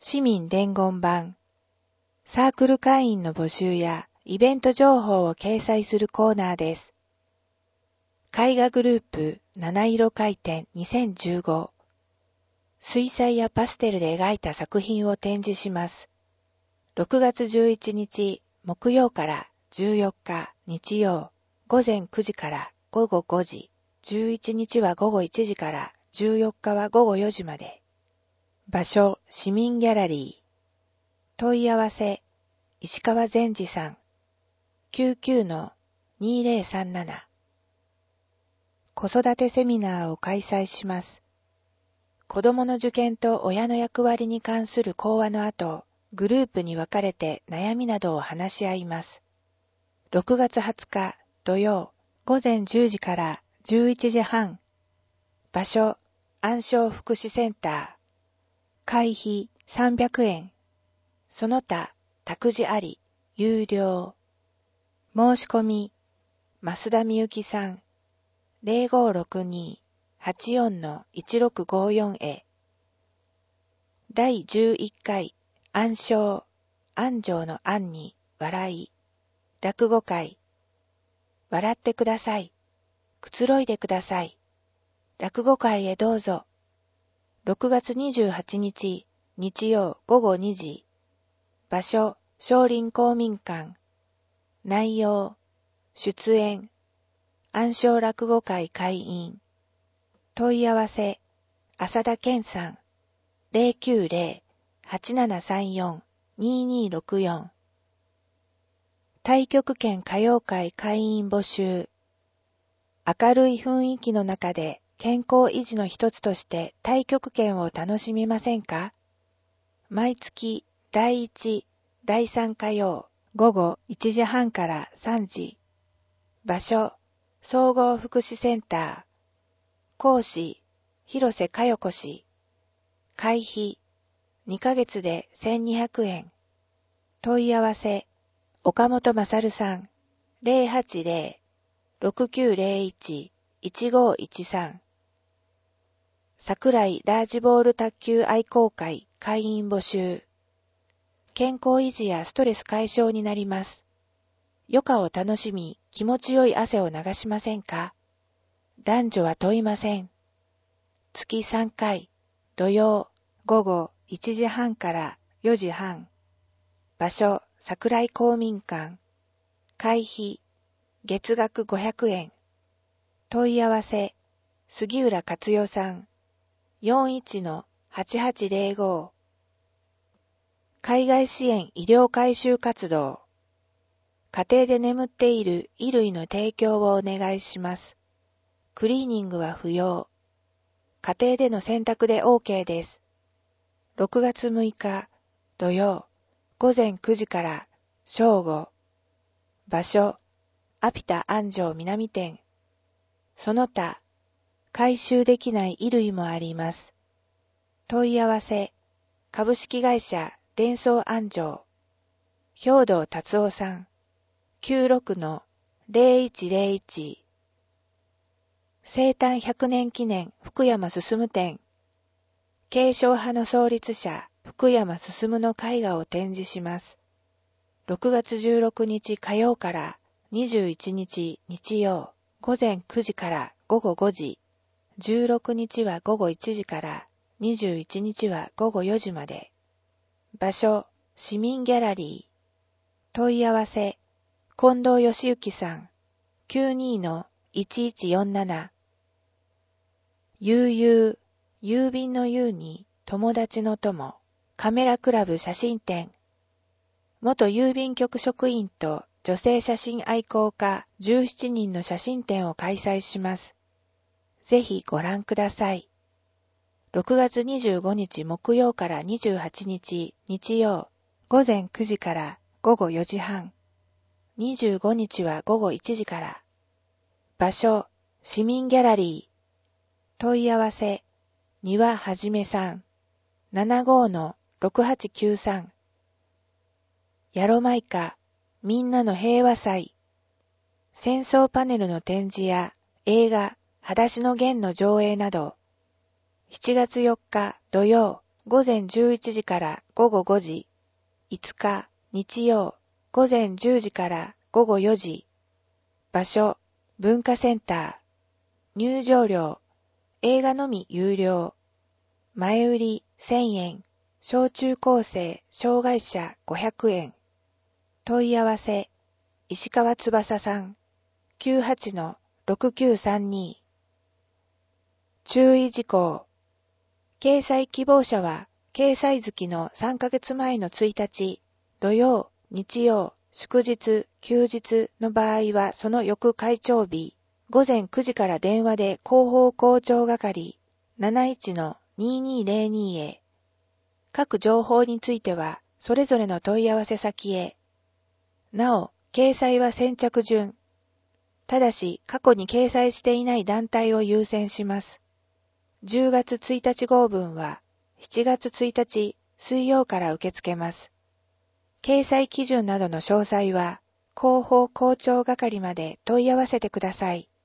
市民伝言板、サークル会員の募集やイベント情報を掲載するコーナーです。絵画グループ七色回転2015、水彩やパステルで描いた作品を展示します。6月11日木曜から14日日曜、午前9時から午後5時、11日は午後1時から14日は午後4時まで。場所、市民ギャラリー。問い合わせ、石川善治さん。99-2037。子育てセミナーを開催します。子供の受験と親の役割に関する講話の後、グループに分かれて悩みなどを話し合います。6月20日土曜、午前10時から11時半。場所、安昌福祉センター。会費300円。その他、託児あり、有料。申し込み、増田美幸さん。0562-84-1654 へ。第11回、安昌、安城の安に、笑い。落語会。笑ってください。くつろいでください。落語会へどうぞ。6月28日、日曜午後2時。場所、少林公民館。内容、出演、安昌落語会会員。問い合わせ、浅田健さん。090-8734-2264。太極拳歌謡会会員募集。明るい雰囲気の中で健康維持の一つとして太極拳を楽しみませんか？毎月第1、第3火曜午後1時半から3時。場所、総合福祉センター。講師、広瀬佳代子氏。会費、2ヶ月で1200円。問い合わせ、岡本勝さん。080-6901-1513。桜井ラージボール卓球愛好会会員募集。健康維持やストレス解消になります。余暇を楽しみ、気持ちよい汗を流しませんか？男女は問いません。月3回、土曜、午後1時半から4時半。場所、桜井公民館。会費、月額500円。問い合わせ、杉浦勝代さん。41-8805。海外支援医療改修活動。家庭で眠っている衣類の提供をお願いします。クリーニングは不要。家庭での洗濯で OK です。6月6日土曜午前9時から正午。場所、アピタ安城南店。その他、回収できない衣類もあります。問い合わせ、株式会社デンソー安城。兵藤達夫さん。96-0101。生誕100年記念福山進展。継承派の創立者福山進の絵画を展示します。6月16日火曜から21日日曜午前9時から午後5時。16日は午後1時から21日は午後4時まで。場所、市民ギャラリー。問い合わせ、近藤義行さん。92-1147。悠々、郵便の郵に友達の友。カメラクラブ写真展。元郵便局職員と女性写真愛好家17人の写真展を開催します。ぜひご覧ください。6月25日木曜から28日日曜午前9時から午後4時半。25日は午後1時から。場所、市民ギャラリー。問い合わせ、庭はじめさん。75-6893。ヤロマイカ、みんなの平和祭。戦争パネルの展示や映画、裸足の弦の上映など。7月4日土曜午前11時から午後5時。5日、日曜、午前10時から午後4時。場所、文化センター。入場料、映画のみ有料。前売り1000円。小中高生、障害者500円。問い合わせ、石川翼さん。98-6932。注意事項。掲載希望者は、掲載月の3ヶ月前の1日、土曜、日曜、祝日、休日の場合はその翌開帳日、午前9時から電話で広報広聴係 71-2202 へ。各情報については、それぞれの問い合わせ先へ。なお、掲載は先着順。ただし、過去に掲載していない団体を優先します。10月1日号分は、7月1日水曜から受け付けます。掲載基準などの詳細は、広報広聴係まで問い合わせてください。